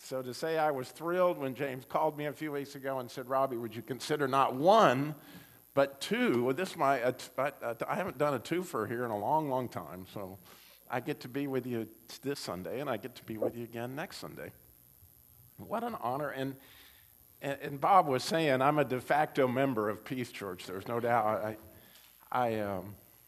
So to say I was thrilled when James called me a few weeks ago and said, Robbie, would you consider not one, but two? Well, I haven't done a twofer here in a long, long time, so I get to be with you this Sunday, and I get to be with you again next Sunday. What an honor. And Bob was saying I'm a de facto member of Peace Church. There's no doubt. I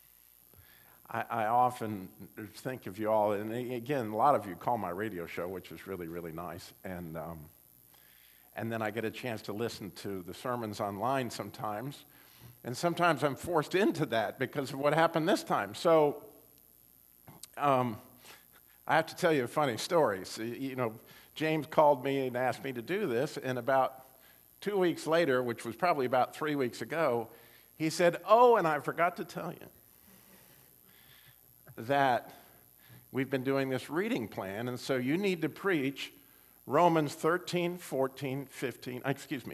often think of you all, and again, a lot of you call my radio show, which is really, really nice. And then I get a chance to listen to the sermons online sometimes. And sometimes I'm forced into that because of what happened this time. So I have to tell you a funny story. So, James called me and asked me to do this, and about 2 weeks later, which was probably about 3 weeks ago, he said, oh, and I forgot to tell you that we've been doing this reading plan, and so you need to preach Romans 13, 14, 15,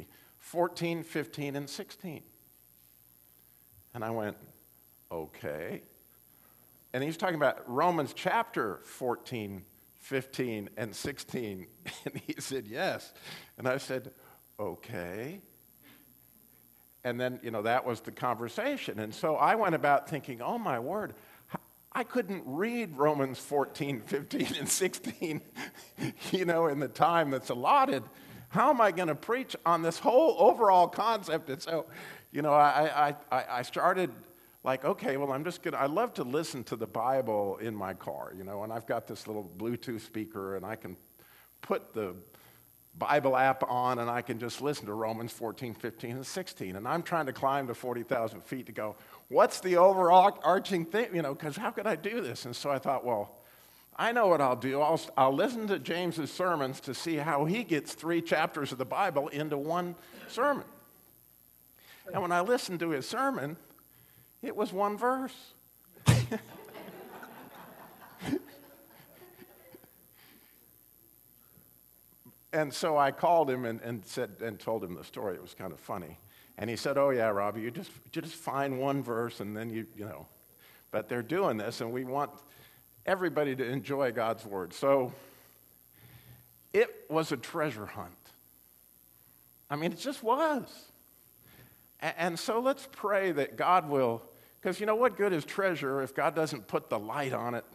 and 16. And I went, okay. And he's talking about Romans chapter 14, 15, and 16. And he said, yes. And I said, okay. And then, that was the conversation. And so I went about thinking, oh, my word, I couldn't read Romans 14, 15, and 16, in the time that's allotted. How am I going to preach on this whole overall concept? And so, I started like, okay, well, I love to listen to the Bible in my car, and I've got this little Bluetooth speaker, and I can put the Bible app on, and I can just listen to Romans 14, 15, and 16. And I'm trying to climb to 40,000 feet to go, what's the overarching thing, because how could I do this? And so I thought, well, I know what I'll do. I'll listen to James's sermons to see how he gets 3 chapters of the Bible into one sermon. And when I listened to his sermon, it was one verse. And so I called him and told him the story. It was kind of funny. And he said, oh, yeah, Robbie, you just find one verse and then you know. But they're doing this, and we want everybody to enjoy God's word. So it was a treasure hunt. I mean, it just was. And so let's pray that God will, because what good is treasure if God doesn't put the light on it?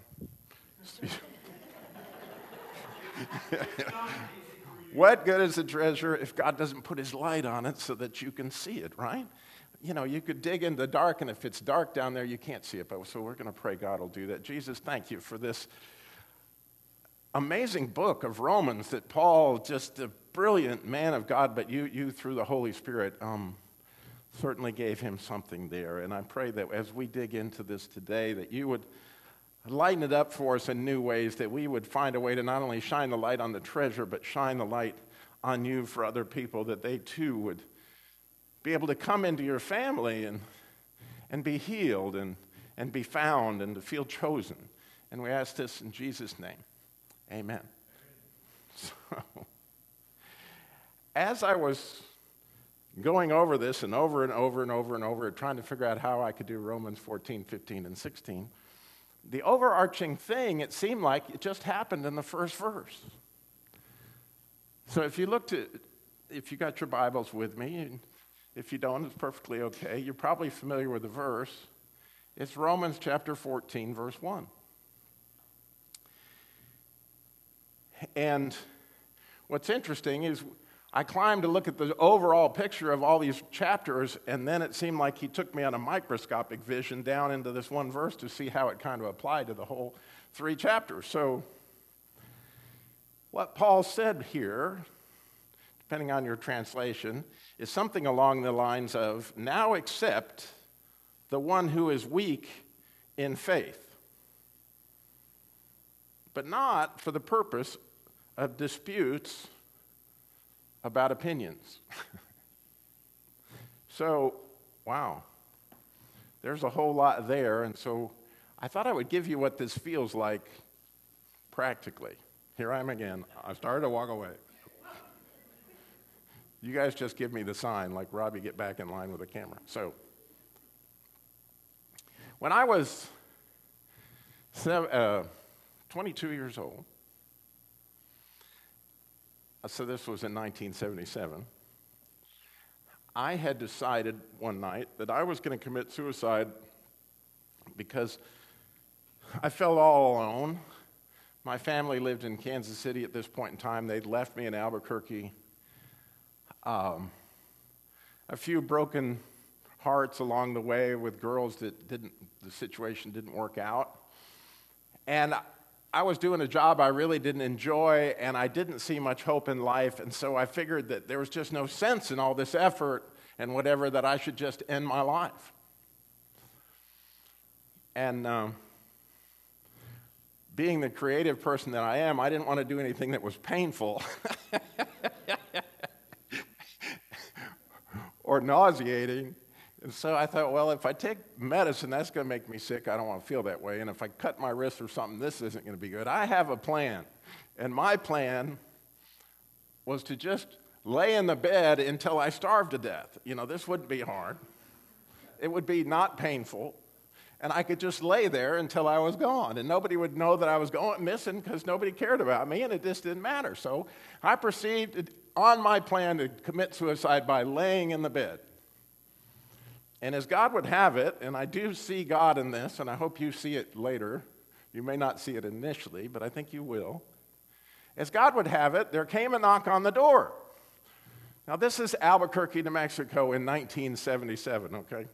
What good is the treasure if God doesn't put his light on it so that you can see it, right? You could dig in the dark, and if it's dark down there, you can't see it. So we're going to pray God will do that. Jesus, thank you for this amazing book of Romans that Paul, just a brilliant man of God, but you through the Holy Spirit, certainly gave him something there. And I pray that as we dig into this today, that you would lighten it up for us in new ways, that we would find a way to not only shine the light on the treasure, but shine the light on you for other people, that they too would be able to come into your family and be healed and be found and to feel chosen. And we ask this in Jesus' name. Amen. So, as I was going over this and over and over and over and over, trying to figure out how I could do Romans 14, 15, and 16, the overarching thing, it seemed like it just happened in the first verse. So if you got your Bibles with me, and if you don't, it's perfectly okay. You're probably familiar with the verse. It's Romans chapter 14, verse 1. And what's interesting is I climbed to look at the overall picture of all these chapters, and then it seemed like he took me on a microscopic vision down into this one verse to see how it kind of applied to the whole 3 chapters. So what Paul said here, depending on your translation, is something along the lines of, now accept the one who is weak in faith, but not for the purpose of disputes about opinions. So, wow, there's a whole lot there, and so I thought I would give you what this feels like practically. Here I am again. I started to walk away. You guys just give me the sign, like, Robbie, get back in line with the camera. So, when I was 22 years old, So this was in 1977. I had decided one night that I was going to commit suicide because I felt all alone. My family lived in Kansas City at this point in time. They'd left me in Albuquerque. A few broken hearts along the way with girls that the situation didn't work out. And I was doing a job I really didn't enjoy, and I didn't see much hope in life, and so I figured that there was just no sense in all this effort and whatever, that I should just end my life. And being the creative person that I am, I didn't want to do anything that was painful or nauseating. And so I thought, well, if I take medicine, that's going to make me sick. I don't want to feel that way. And if I cut my wrist or something, this isn't going to be good. I have a plan. And my plan was to just lay in the bed until I starved to death. You know, this wouldn't be hard. It would be not painful. And I could just lay there until I was gone. And nobody would know that I was missing because nobody cared about me, and it just didn't matter. So I proceeded on my plan to commit suicide by laying in the bed. And as God would have it, and I do see God in this, and I hope you see it later. You may not see it initially, but I think you will. As God would have it, there came a knock on the door. Now, this is Albuquerque, New Mexico in 1977, okay?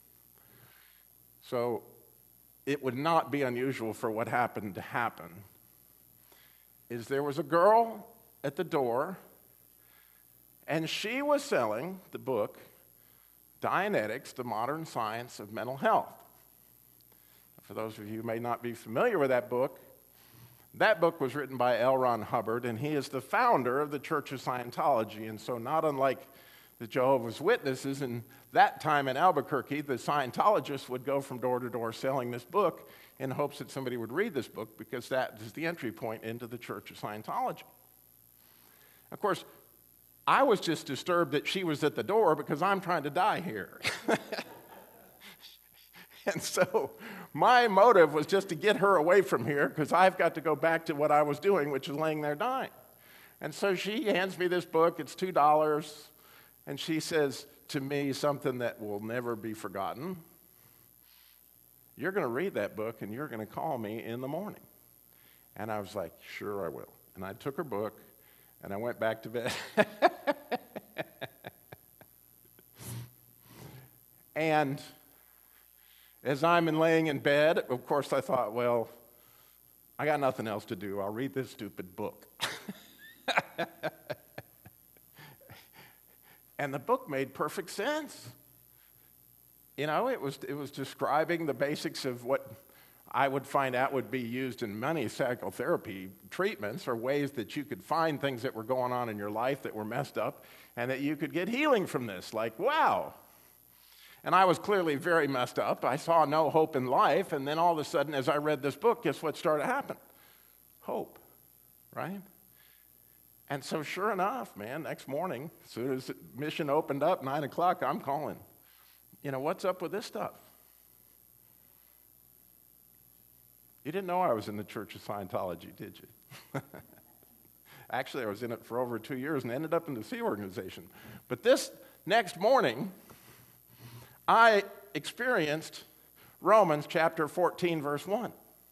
So it would not be unusual for what happened to happen. Is there was a girl at the door, and she was selling the book, Dianetics, The Modern Science of Mental Health. For those of you who may not be familiar with that book was written by L. Ron Hubbard, and he is the founder of the Church of Scientology. And so not unlike the Jehovah's Witnesses, in that time in Albuquerque, the Scientologists would go from door to door selling this book in hopes that somebody would read this book, because that is the entry point into the Church of Scientology. Of course, I was just disturbed that she was at the door because I'm trying to die here. And so my motive was just to get her away from here, because I've got to go back to what I was doing, which is laying there dying. And so she hands me this book. It's $2. And she says to me something that will never be forgotten. You're going to read that book, and you're going to call me in the morning. And I was like, sure I will. And I took her book, and I went back to bed. And as I'm laying in bed, of course, I thought, well, I got nothing else to do. I'll read this stupid book. And the book made perfect sense. You know, it was describing the basics of what I would find out would be used in many psychotherapy treatments, or ways that you could find things that were going on in your life that were messed up, and that you could get healing from this. Like, wow. And I was clearly very messed up. I saw no hope in life, and then all of a sudden, as I read this book, guess what started to happen? Hope, right? And so sure enough, man, next morning, as soon as the mission opened up, 9 o'clock, I'm calling. You know, what's up with this stuff? You didn't know I was in the Church of Scientology, did you? Actually, I was in it for over 2 years and ended up in the Sea Organization. But this next morning, I experienced Romans chapter 14, verse 1.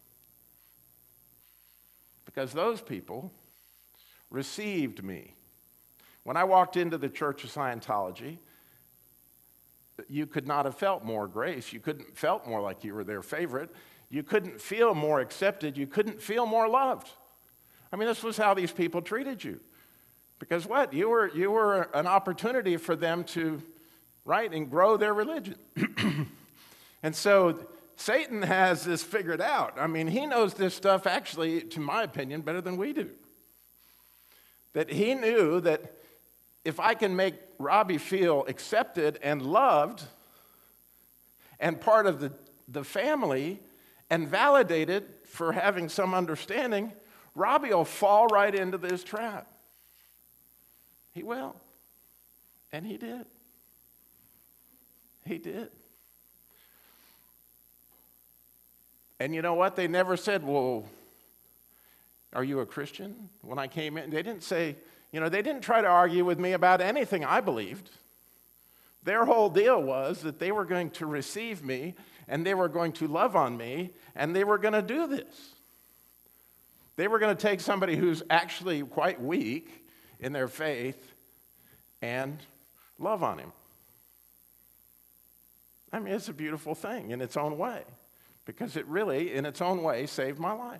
Because those people received me. When I walked into the Church of Scientology, you could not have felt more grace. You couldn't felt more like you were their favorite. You couldn't feel more accepted. You couldn't feel more loved. I mean, this was how these people treated you. Because what? You were an opportunity for them to, right, and grow their religion. And so Satan has this figured out. I mean, he knows this stuff actually, to my opinion, better than we do. That he knew that if I can make Robbie feel accepted and loved and part of the family and validated for having some understanding, Robbie will fall right into this trap. He will. And he did. He did. And you know what? They never said, well, are you a Christian? When I came in, they didn't say, They didn't try to argue with me about anything I believed. Their whole deal was that they were going to receive me, and they were going to love on me, and they were going to do this. They were going to take somebody who's actually quite weak in their faith and love on him. I mean, it's a beautiful thing in its own way, because it really, in its own way, saved my life.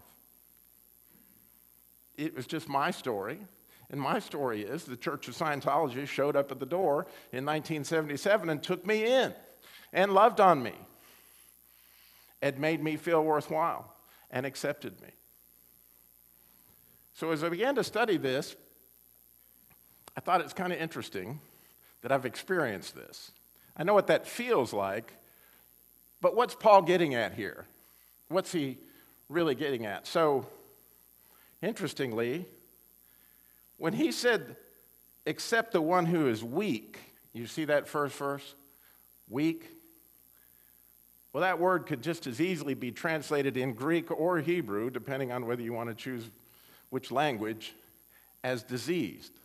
It was just my story, and my story is the Church of Scientology showed up at the door in 1977 and took me in and loved on me and made me feel worthwhile and accepted me. So as I began to study this, I thought it's kind of interesting that I've experienced this. I know what that feels like, but what's Paul getting at here? What's he really getting at? So, interestingly, when he said, except the one who is weak, you see that first verse? Weak. Well, that word could just as easily be translated in Greek or Hebrew, depending on whether you want to choose which language, as diseased.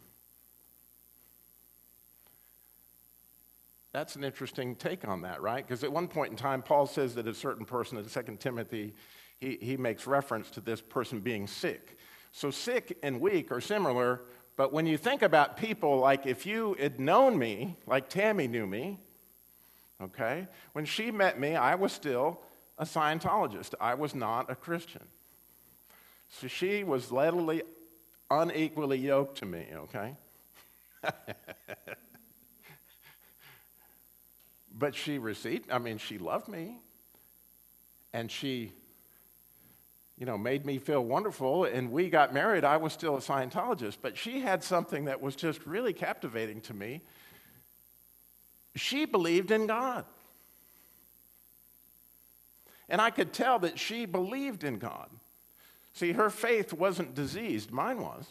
That's an interesting take on that, right? Because at one point in time, Paul says that a certain person in 2 Timothy, he makes reference to this person being sick. So sick and weak are similar, but when you think about people, like if you had known me, like Tammy knew me, okay? When she met me, I was still a Scientologist. I was not a Christian. So she was literally unequally yoked to me, okay? But she loved me, and she, made me feel wonderful, and we got married. I was still a Scientologist, but she had something that was just really captivating to me. She believed in God. And I could tell that she believed in God. See, her faith wasn't diseased. Mine was.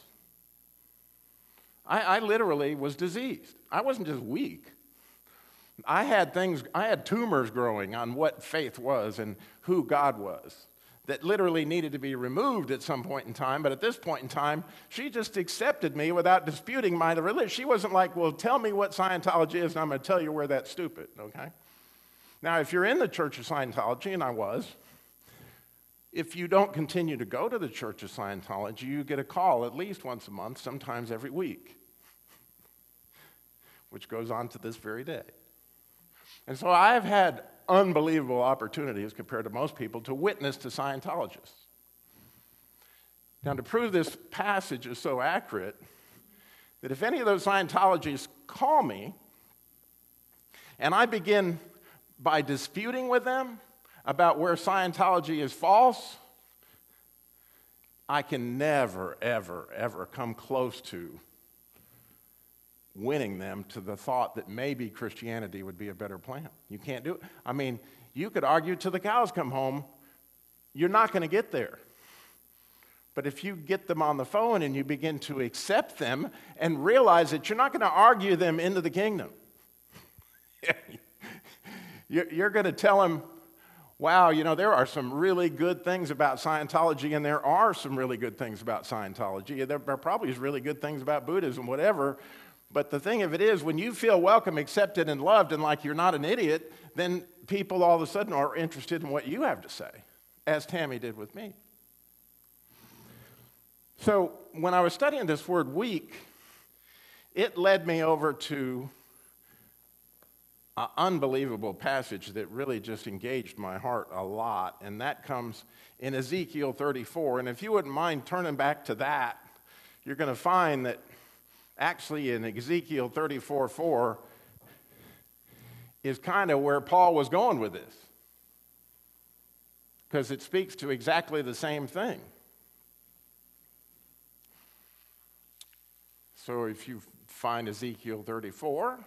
I literally was diseased. I wasn't just weak. I had tumors growing on what faith was and who God was that literally needed to be removed at some point in time. But at this point in time, she just accepted me without disputing my religion. She wasn't like, well, tell me what Scientology is, and I'm going to tell you where that's stupid, okay? Now, if you're in the Church of Scientology, and I was, if you don't continue to go to the Church of Scientology, you get a call at least once a month, sometimes every week, which goes on to this very day. And so I've had unbelievable opportunities compared to most people to witness to Scientologists. Now, to prove this passage is so accurate, that if any of those Scientologists call me and I begin by disputing with them about where Scientology is false, I can never, ever, ever come close to winning them to the thought that maybe Christianity would be a better plan. You can't do it. I mean, you could argue till the cows come home. You're not going to get there. But if you get them on the phone and you begin to accept them and realize that you're not going to argue them into the kingdom, you're going to tell them, wow, there are some really good things about Scientology, and there are some really good things about Scientology. There probably is really good things about Buddhism, whatever. But the thing of it is, when you feel welcome, accepted, and loved, and like you're not an idiot, then people all of a sudden are interested in what you have to say, as Tammy did with me. So when I was studying this word weak, it led me over to an unbelievable passage that really just engaged my heart a lot, and that comes in Ezekiel 34. And if you wouldn't mind turning back to that, you're going to find that actually in Ezekiel 34:4 is kind of where Paul was going with this, because it speaks to exactly the same thing. So if you find Ezekiel 34,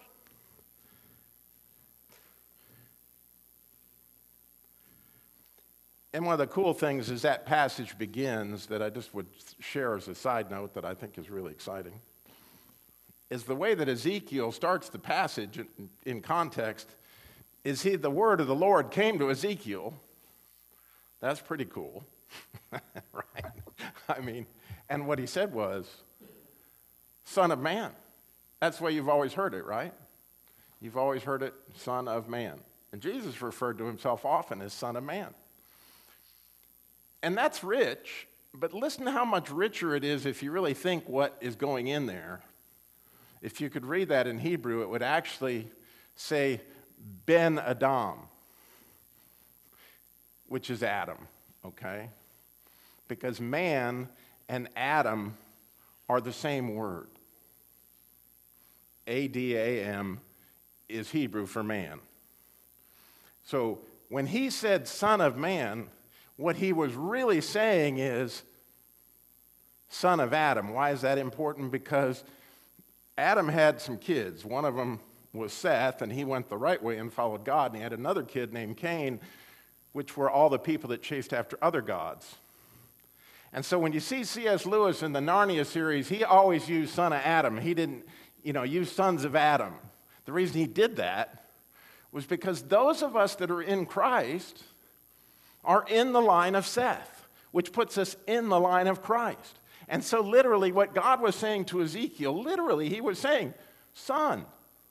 and one of the cool things is that passage begins, that I just would share as a side note that I think is really exciting, is the way that Ezekiel starts the passage in context is the word of the Lord came to Ezekiel. That's pretty cool, right? I mean, and what he said was, Son of Man. That's the way you've always heard it, right? You've always heard it, Son of Man. And Jesus referred to himself often as Son of Man. And that's rich, but listen to how much richer it is if you really think what is going in there. If you could read that in Hebrew, it would actually say Ben Adam, which is Adam, okay? Because man and Adam are the same word. Adam is Hebrew for man. So when he said Son of Man, what he was really saying is son of Adam. Why is that important? Because Adam had some kids. One of them was Seth, and he went the right way and followed God. And he had another kid named Cain, which were all the people that chased after other gods. And so when you see C.S. Lewis in the Narnia series, he always used son of Adam. He didn't, use sons of Adam. The reason he did that was because those of us that are in Christ are in the line of Seth, which puts us in the line of Christ. And so literally what God was saying to Ezekiel, literally he was saying, son.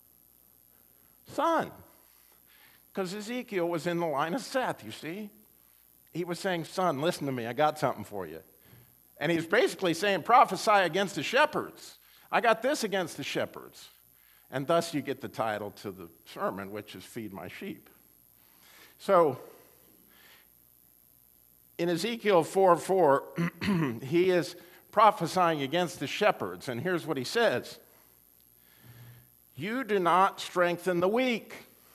Because Ezekiel was in the line of Seth, you see. He was saying, son, listen to me, I got something for you. And he's basically saying, prophesy against the shepherds. I got this against the shepherds. And thus you get the title to the sermon, which is Feed My Sheep. So in Ezekiel 4:4, he is prophesying against the shepherds. And here's what he says. You do not strengthen the weak.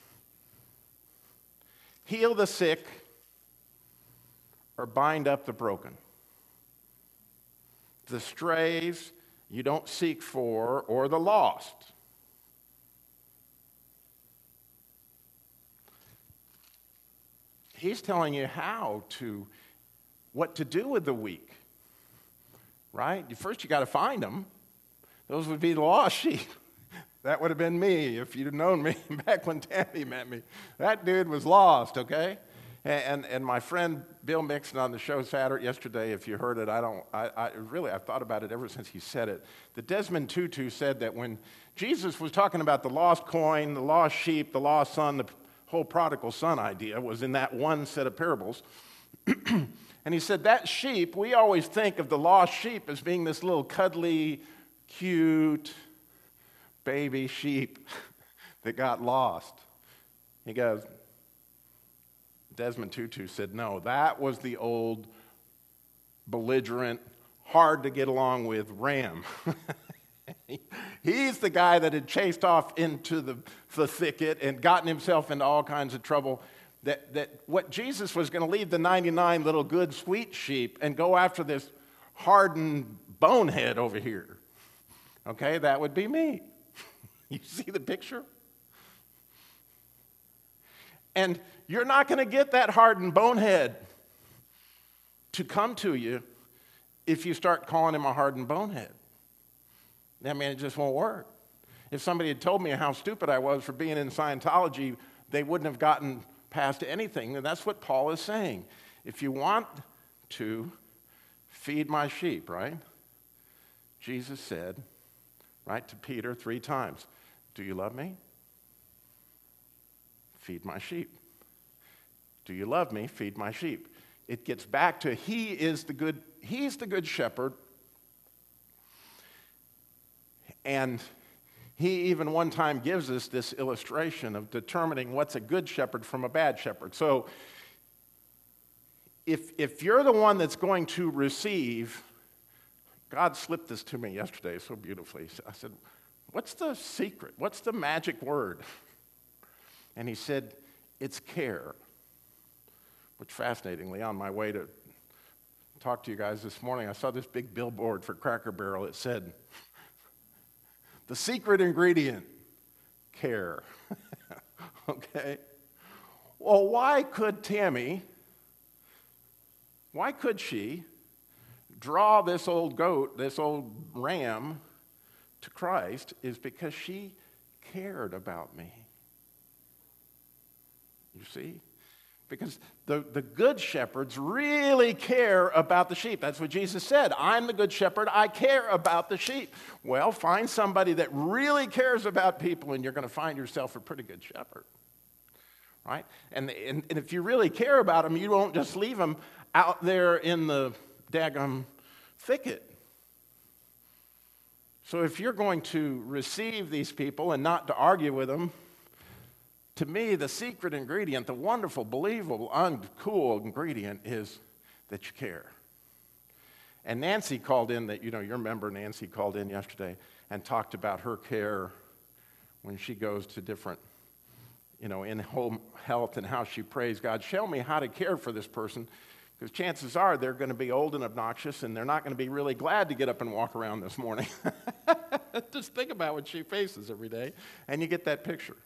Heal the sick or bind up the broken. The strays you don't seek for or the lost. He's telling you what to do with the weak, right? First you got to find them. Those would be the lost sheep. That would have been me if you'd have known me back when Tammy met me. That dude was lost, okay? And my friend Bill Mixon on the show yesterday, if you heard it, I've thought about it ever since he said it. The Desmond Tutu said that when Jesus was talking about the lost coin, the lost sheep, the lost son, the whole prodigal son idea was in that one set of parables. And he said that sheep, we always think of the lost sheep as being this little cuddly, cute baby sheep that got lost. He goes, Desmond Tutu said, no, that was the old, belligerent, hard to get along with ram. He's the guy that had chased off into the thicket and gotten himself into all kinds of trouble. That what Jesus was going to leave the 99 little good, sweet sheep and go after this hardened bonehead over here. Okay, that would be me. You see the picture? And you're not going to get that hardened bonehead to come to you if you start calling him a hardened bonehead. I mean, it just won't work. If somebody had told me how stupid I was for being in Scientology, they wouldn't have gotten past anything. And that's what Paul is saying. If you want to feed my sheep, right? Jesus said, right, to Peter 3 times, do you love me? Feed my sheep. Do you love me? Feed my sheep. It gets back to he's the good shepherd. And he even one time gives us this illustration of determining what's a good shepherd from a bad shepherd. So if you're the one that's going to receive, God slipped this to me yesterday so beautifully. I said, what's the secret? What's the magic word? And he said, it's care. Which fascinatingly, on my way to talk to you guys this morning, I saw this big billboard for Cracker Barrel. It said, the secret ingredient, care. Okay? Well, why could she draw this old goat, this old ram to Christ is because she cared about me. You see? Because the good shepherds really care about the sheep. That's what Jesus said. I'm the good shepherd. I care about the sheep. Well, find somebody that really cares about people, and you're going to find yourself a pretty good shepherd. Right? And if you really care about them, you won't just leave them out there in the daggum thicket. So if you're going to receive these people and not to argue with them, to me, the secret ingredient, the wonderful, believable, uncool ingredient is that you care. And Nancy called in, your member Nancy called in yesterday and talked about her care when she goes to different, in home health and how she prays, God, show me how to care for this person, because chances are they're going to be old and obnoxious and they're not going to be really glad to get up and walk around this morning. Just think about what she faces every day, and you get that picture.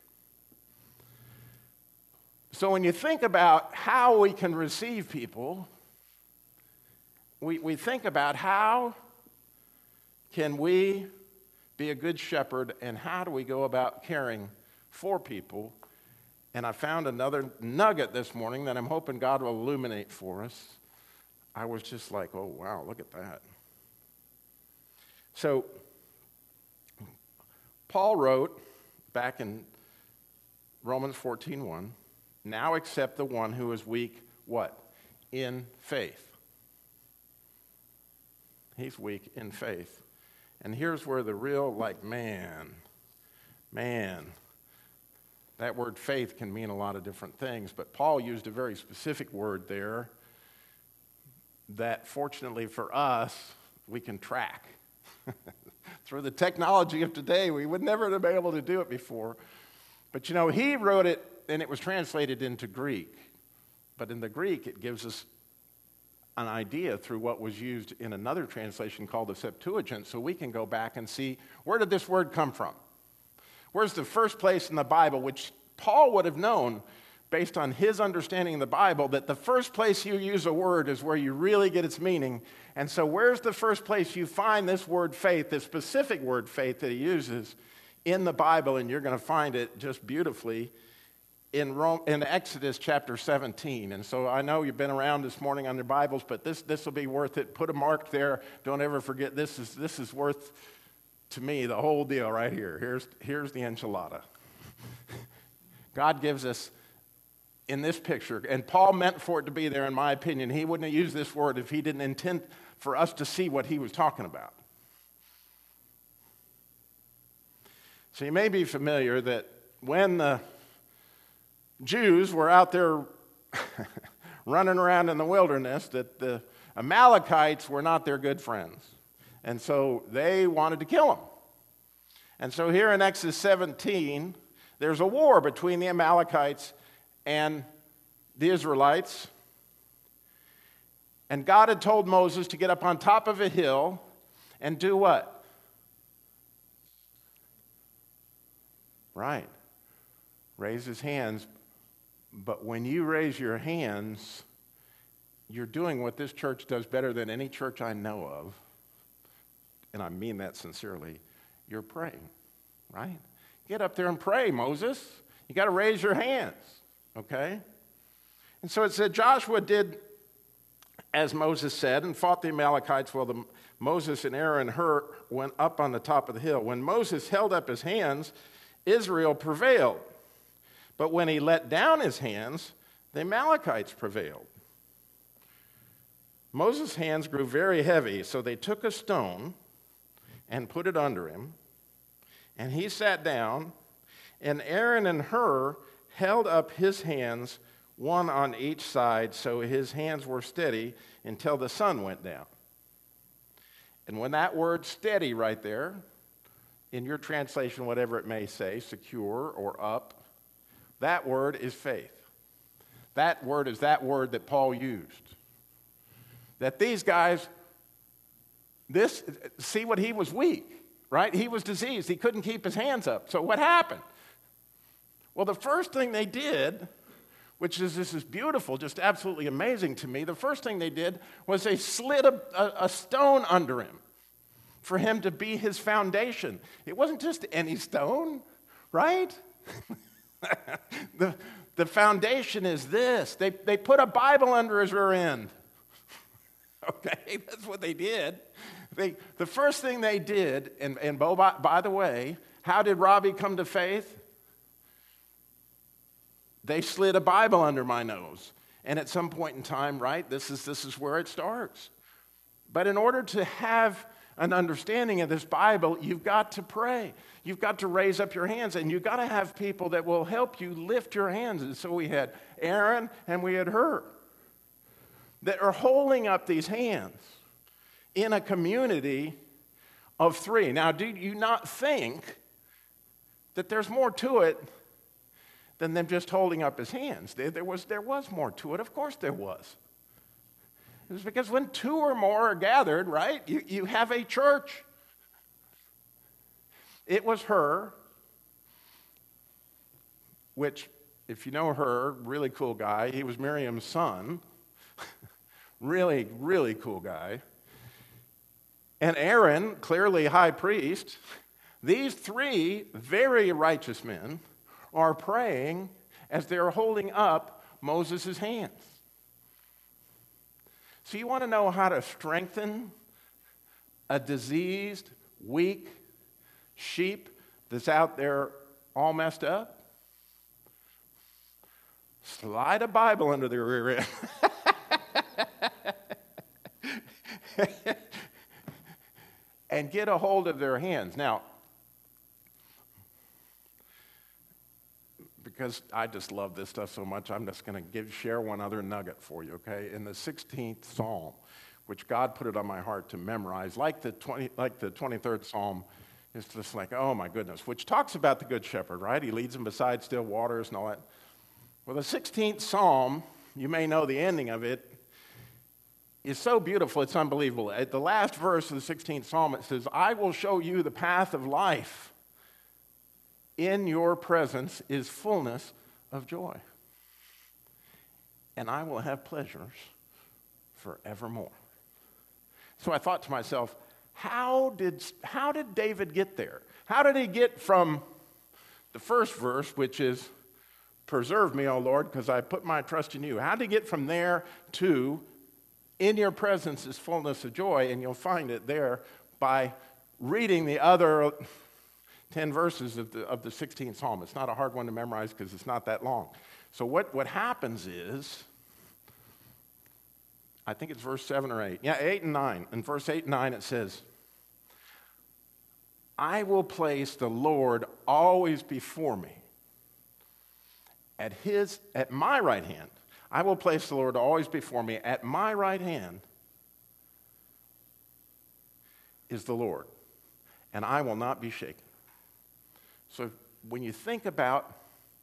So when you think about how we can receive people, we think about how can we be a good shepherd and how do we go about caring for people. And I found another nugget this morning that I'm hoping God will illuminate for us. I was just like, oh, wow, look at that. So Paul wrote back in Romans 14:1, now accept the one who is weak, what? In faith. He's weak in faith. And here's where the real, man, that word faith can mean a lot of different things, but Paul used a very specific word there that fortunately for us, we can track. Through the technology of today, we would never have been able to do it before. But he wrote it, and it was translated into Greek. But in the Greek, it gives us an idea through what was used in another translation called the Septuagint, so we can go back and see, where did this word come from? Where's the first place in the Bible, which Paul would have known, based on his understanding of the Bible, that the first place you use a word is where you really get its meaning. And so where's the first place you find this word faith, this specific word faith that he uses in the Bible? And you're going to find it just beautifully in Exodus chapter 17. And so I know you've been around this morning on your Bibles, but this will be worth it. Put a mark there. Don't ever forget, this is worth, to me, the whole deal right here. Here's the enchilada. God gives us in this picture, and Paul meant for it to be there, in my opinion. He wouldn't have used this word if he didn't intend for us to see what he was talking about. So you may be familiar that when the Jews were out there running around in the wilderness, that the Amalekites were not their good friends. And so they wanted to kill them. And so here in Exodus 17, there's a war between the Amalekites and the Israelites. And God had told Moses to get up on top of a hill and do what? Right. Raise his hands. But when you raise your hands, you're doing what this church does better than any church I know of. And I mean that sincerely. You're praying, right? Get up there and pray, Moses. You got to raise your hands, okay? And so it said Joshua did as Moses said and fought the Amalekites while Moses and Aaron and Hur went up on the top of the hill. When Moses held up his hands, Israel prevailed. But when he let down his hands, the Amalekites prevailed. Moses' hands grew very heavy, so they took a stone and put it under him, and he sat down, and Aaron and Hur held up his hands, one on each side, so his hands were steady until the sun went down. And when that word steady right there, in your translation, whatever it may say, secure or up, that word is faith. That word is that word that Paul used. That these guys, see what he was weak, right? He was diseased. He couldn't keep his hands up. So what happened? Well, the first thing they did, this is beautiful, just absolutely amazing to me. The first thing they did was they slid a stone under him for him to be his foundation. It wasn't just any stone, right? the foundation is this. They put a Bible under his rear end. Okay, that's what they did. The first thing they did, and by the way, how did Robbie come to faith? They slid a Bible under my nose. And at some point in time, right, this is where it starts. But in order to have an understanding of this Bible, you've got to pray. You've got to raise up your hands, and you've got to have people that will help you lift your hands. And so we had Aaron and we had her that are holding up these hands in a community of three. Now, do you not think that there's more to it than them just holding up his hands? There was more to it. Of course there was. It was because when two or more are gathered, right, you have a church. It was her, which, if you know her, really cool guy. He was Miriam's son. Really, really cool guy. And Aaron, clearly high priest. These three very righteous men are praying as they're holding up Moses' hands. So you want to know how to strengthen a diseased, weak sheep that's out there all messed up? Slide a Bible under their rear end. And get a hold of their hands. Now, because I just love this stuff so much, I'm just going to share one other nugget for you, okay? In the 16th Psalm, which God put it on my heart to memorize, like the 23rd Psalm, it's just like, oh my goodness, which talks about the Good Shepherd, right? He leads him beside still waters and all that. Well, the 16th Psalm, you may know the ending of it, is so beautiful, it's unbelievable. At the last verse of the 16th Psalm, it says, I will show you the path of life. In your presence is fullness of joy. And I will have pleasures forevermore. So I thought to myself, how did David get there? How did he get from the first verse, which is, preserve me, O Lord, because I put my trust in you. How did he get from there to, in your presence is fullness of joy? And you'll find it there by reading the other 10 verses of the 16th Psalm. It's not a hard one to memorize because it's not that long. So what happens is, I think it's verse 7 or 8. Yeah, 8 and 9. In verse 8 and 9 it says, I will place the Lord always before me. At my right hand. I will place the Lord always before me. At my right hand is the Lord, and I will not be shaken. So when you think about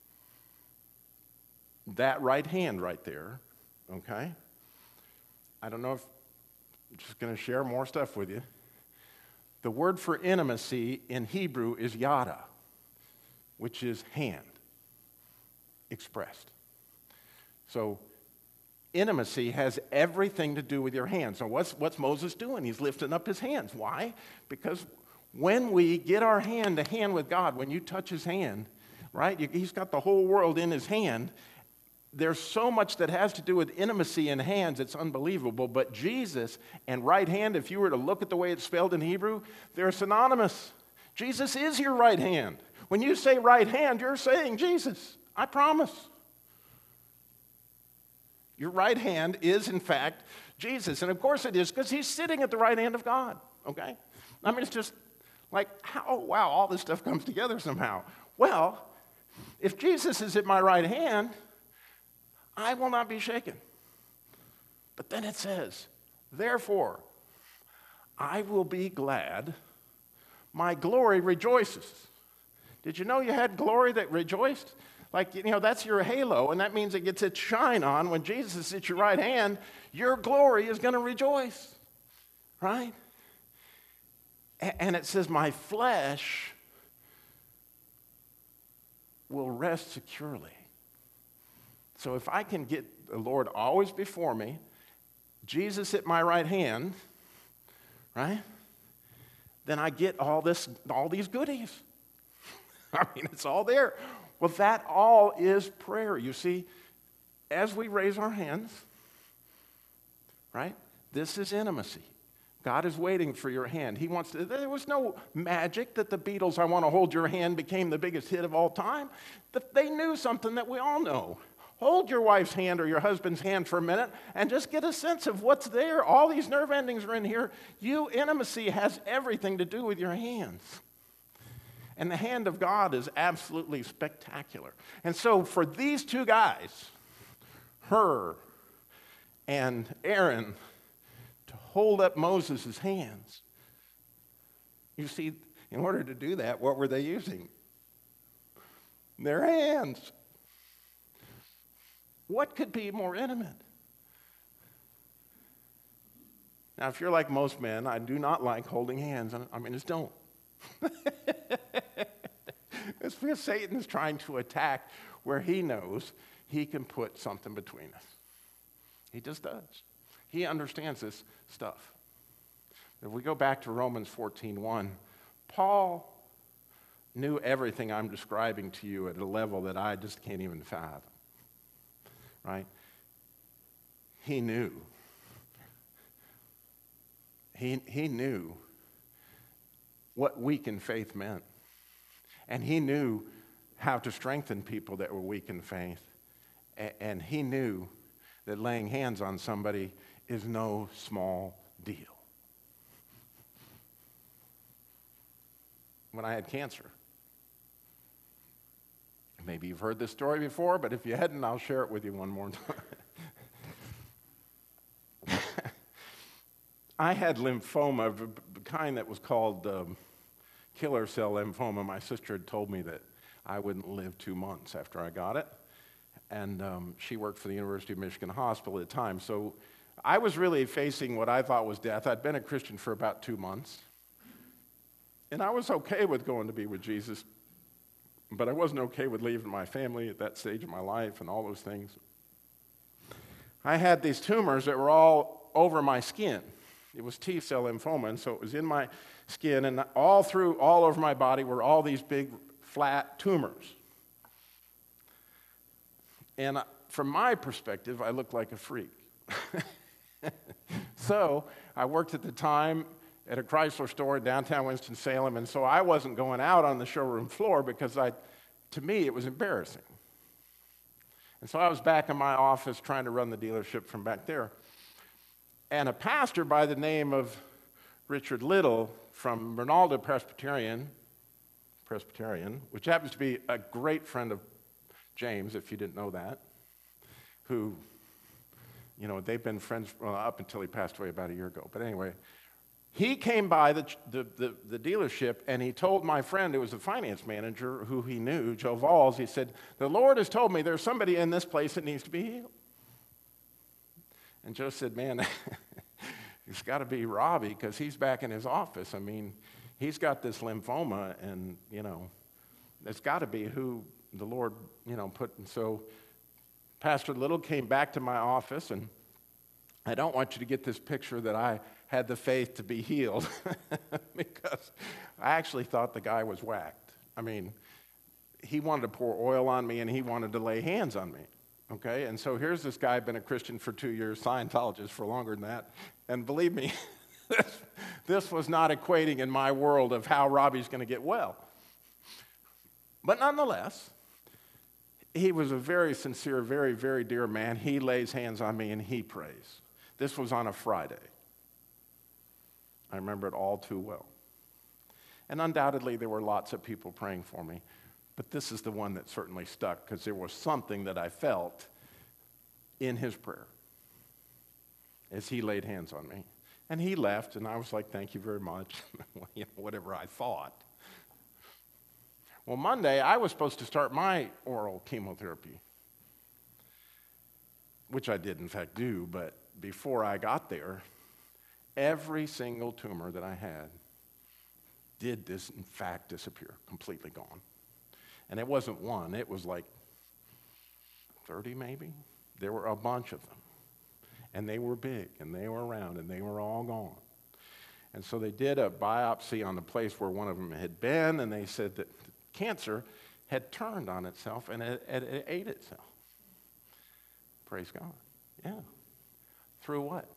that right hand right there, okay, I don't know if I'm just going to share more stuff with you. The word for intimacy in Hebrew is yada, which is hand expressed. So intimacy has everything to do with your hands. So what's Moses doing? He's lifting up his hands. Why? Because when we get our hand to hand with God, when you touch his hand, right, he's got the whole world in his hand. There's so much that has to do with intimacy in hands, it's unbelievable. But Jesus and right hand, if you were to look at the way it's spelled in Hebrew, they're synonymous. Jesus is your right hand. When you say right hand, you're saying Jesus. I promise. Your right hand is, in fact, Jesus. And of course it is, because he's sitting at the right hand of God, okay? I mean, it's just like, wow, all this stuff comes together somehow. Well, if Jesus is at my right hand, I will not be shaken. But then it says, therefore, I will be glad, my glory rejoices. Did you know you had glory that rejoiced? Like, that's your halo, and that means it gets its shine on. When Jesus is at your right hand, your glory is going to rejoice, right? And it says, my flesh will rest securely. So if I can get the Lord always before me, Jesus at my right hand, right? Then I get all these goodies. I mean, it's all there. Well, that all is prayer. You see, as we raise our hands, right, this is intimacy. God is waiting for your hand. He wants to, there was no magic that the Beatles' I Want to Hold Your Hand became the biggest hit of all time. They knew something that we all know. Hold your wife's hand or your husband's hand for a minute and just get a sense of what's there. All these nerve endings are in here. Intimacy has everything to do with your hands. And the hand of God is absolutely spectacular. And so for these two guys, Hur and Aaron, to hold up Moses' hands, you see, in order to do that, what were they using? Their hands. What could be more intimate? Now, if you're like most men, I do not like holding hands. I mean, just don't. It's because Satan is trying to attack where he knows he can put something between us. He just does. He understands this stuff. If we go back to Romans 14:1, Paul knew everything I'm describing to you at a level that I just can't even fathom. Right? He knew. He knew what weak in faith meant. And he knew how to strengthen people that were weak in faith. And he knew that laying hands on somebody is no small deal. When I had cancer, maybe you've heard this story before, but if you hadn't, I'll share it with you one more time. I had lymphoma, the kind that was called killer cell lymphoma. My sister had told me that I wouldn't live 2 months after I got it. And she worked for the University of Michigan Hospital at the time. So I was really facing what I thought was death. I'd been a Christian for about 2 months. And I was okay with going to be with Jesus. But I wasn't okay with leaving my family at that stage of my life and all those things. I had these tumors that were all over my skin. It was T-cell lymphoma, and so it was in my skin, and all over my body were all these big, flat tumors. And from my perspective, I looked like a freak. So I worked at the time at a Chrysler store in downtown Winston-Salem, and so I wasn't going out on the showroom floor because to me, it was embarrassing. And so I was back in my office trying to run the dealership from back there. And a pastor by the name of Richard Little from Ronaldo Presbyterian, which happens to be a great friend of James, if you didn't know that, who, they've been friends up until he passed away about a year ago. But anyway, he came by the dealership, and he told my friend, who was the finance manager, who he knew, Joe Valls, he said, "The Lord has told me there's somebody in this place that needs to be healed." And Joe said, "Man, it's got to be Robbie, because he's back in his office. I mean, he's got this lymphoma, and, it's got to be who the Lord, put." And so Pastor Little came back to my office, and I don't want you to get this picture that I had the faith to be healed because I actually thought the guy was whacked. I mean, he wanted to pour oil on me, and he wanted to lay hands on me. Okay, and so here's this guy, been a Christian for 2 years, Scientologist for longer than that, and believe me, this was not equating in my world of how Robbie's going to get well. But nonetheless, he was a very sincere, very, very dear man. He lays hands on me and he prays. This was on a Friday. I remember it all too well. And undoubtedly, there were lots of people praying for me. But this is the one that certainly stuck, because there was something that I felt in his prayer as he laid hands on me. And he left, and I was like, "Thank you very much," whatever I thought. Well, Monday, I was supposed to start my oral chemotherapy, which I did, in fact, do. But before I got there, every single tumor that I had did, in fact, disappear, completely gone. And it wasn't one, it was like 30 maybe. There were a bunch of them. And they were big, and they were round, and they were all gone. And so they did a biopsy on the place where one of them had been, and they said that cancer had turned on itself and it ate itself. Praise God. Yeah. Through what?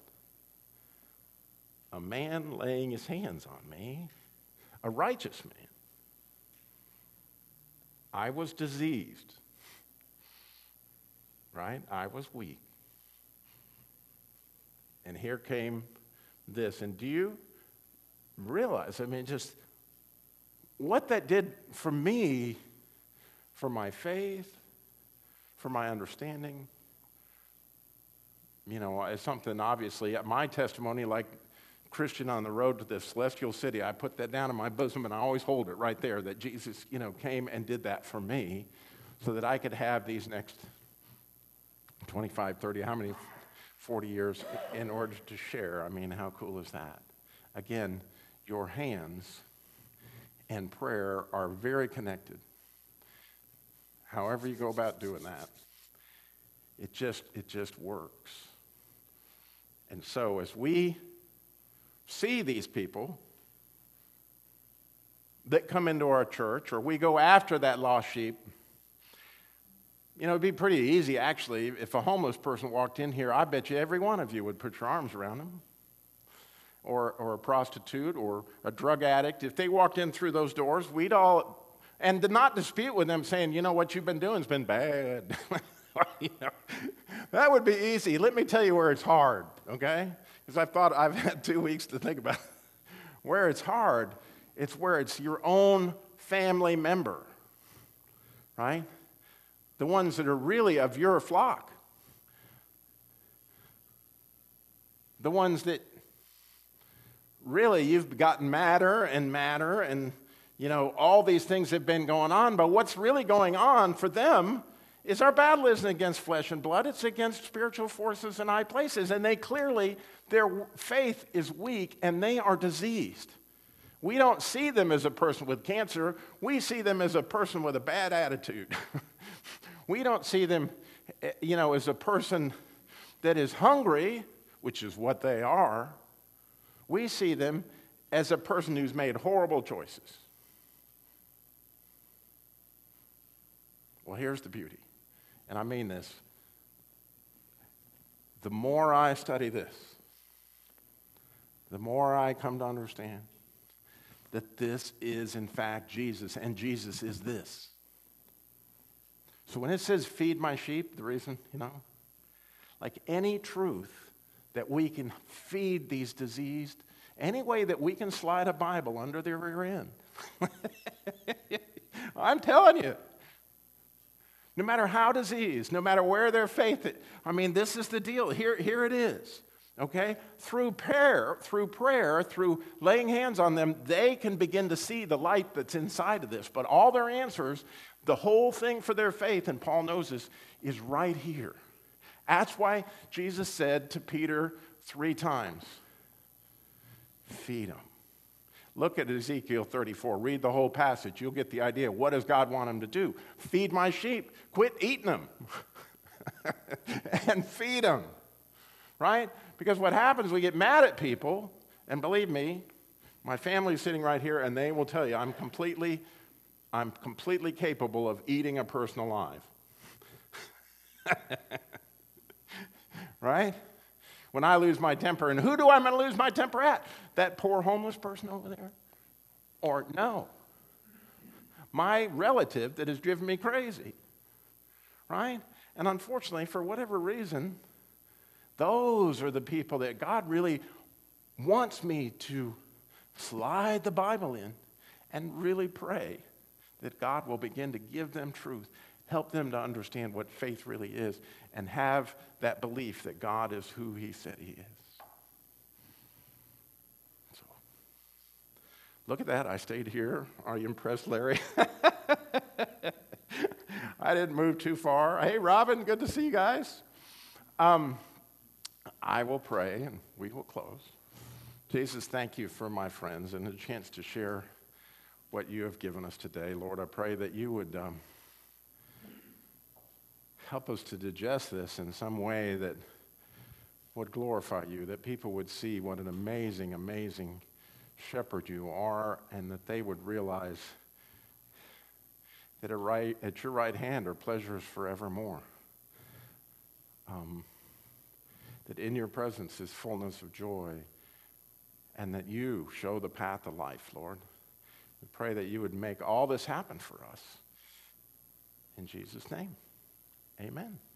A man laying his hands on me, a righteous man. I was diseased, right? I was weak. And here came this. And do you realize, just what that did for me, for my faith, for my understanding? It's something, obviously, my testimony, like Christian on the road to the celestial city, I put that down in my bosom and I always hold it right there, that Jesus, came and did that for me so that I could have these next 25, 30, 40 years in order to share. How cool is that? Again, your hands and prayer are very connected. However you go about doing that, it just works. And so as we see these people that come into our church, or we go after that lost sheep, it'd be pretty easy, actually. If a homeless person walked in here, I bet you every one of you would put your arms around them. Or a prostitute, or a drug addict. If they walked in through those doors, we'd all, and did not dispute with them saying, what you've been doing has been bad. That would be easy. Let me tell you where it's hard, okay? Because I've had 2 weeks to think about it. Where it's hard, it's where it's your own family member, right? The ones that are really of your flock. The ones that really you've gotten madder and madder, and all these things have been going on, but what's really going on for them is our battle isn't against flesh and blood, it's against spiritual forces in high places, and their faith is weak and they are diseased. We don't see them as a person with cancer, we see them as a person with a bad attitude. We don't see them, as a person that is hungry, which is what they are. We see them as a person who's made horrible choices. Well, here's the beauty, and I mean this. The more I study this, the more I come to understand that this is, in fact, Jesus, and Jesus is this. So when it says, feed my sheep, the reason, like any truth that we can feed these diseased, any way that we can slide a Bible under their rear end. I'm telling you. No matter how diseased, no matter where their faith is, this is the deal. Here it is. Okay? Through prayer, through laying hands on them, they can begin to see the light that's inside of this. But all their answers, the whole thing for their faith, and Paul knows this, is right here. That's why Jesus said to Peter 3 times, feed them. Look at Ezekiel 34. Read the whole passage. You'll get the idea. What does God want them to do? Feed my sheep. Quit eating them. And feed them. Right? Because what happens, we get mad at people, and believe me, my family's sitting right here, and they will tell you, I'm completely capable of eating a person alive. Right? When I lose my temper, and who do I going to lose my temper at? That poor homeless person over there? Or no, my relative that has driven me crazy, right? And unfortunately, for whatever reason, those are the people that God really wants me to slide the Bible in and really pray that God will begin to give them truth, help them to understand what faith really is, and have that belief that God is who he said he is. So, look at that. I stayed here. Are you impressed, Larry? I didn't move too far. Hey, Robin, good to see you guys. I will pray, and we will close. Jesus, thank you for my friends and the chance to share what you have given us today. Lord, I pray that you would help us to digest this in some way that would glorify you, that people would see what an amazing, amazing shepherd you are, and that they would realize that at your right hand are pleasures forevermore. That in your presence is fullness of joy, and that you show the path of life, Lord. We pray that you would make all this happen for us. In Jesus' name, amen.